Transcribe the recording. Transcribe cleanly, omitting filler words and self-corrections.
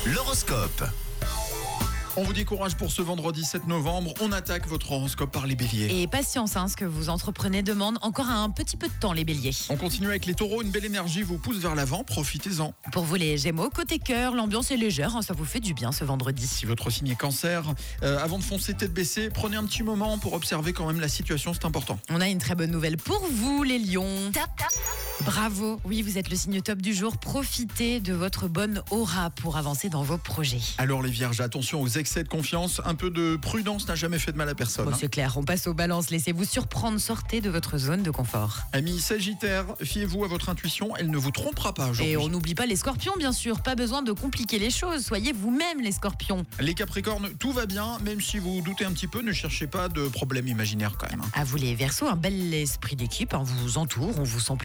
L'horoscope. On vous dit courage pour ce vendredi 7 novembre. On attaque votre horoscope par les béliers. Et patience, ce que vous entreprenez demande encore un petit peu de temps, les béliers. On continue avec les taureaux. Une belle énergie vous pousse vers l'avant. Profitez-en. Pour vous, les gémeaux, côté cœur, l'ambiance est légère, ça vous fait du bien ce vendredi. Si votre signe est cancer, avant de foncer tête baissée, prenez un petit moment pour observer quand même la situation. C'est important. On a une très bonne nouvelle pour vous, les lions. Bravo, oui, vous êtes le signe top du jour. Profitez de votre bonne aura pour avancer dans vos projets. Alors les vierges, attention aux excès de confiance. Un peu de prudence n'a jamais fait de mal à personne. Bon, c'est clair, on passe aux balances. Laissez-vous surprendre, sortez de votre zone de confort. Amis sagittaires, fiez-vous à votre intuition. Elle ne vous trompera pas aujourd'hui. Et on n'oublie pas les scorpions, bien sûr. Pas besoin de compliquer les choses. Soyez vous-même, les scorpions. Les capricornes, tout va bien. Même si vous doutez un petit peu, ne cherchez pas de problème imaginaire quand même. À vous, les verseaux, un bel esprit d'équipe vous entoure. On vous sent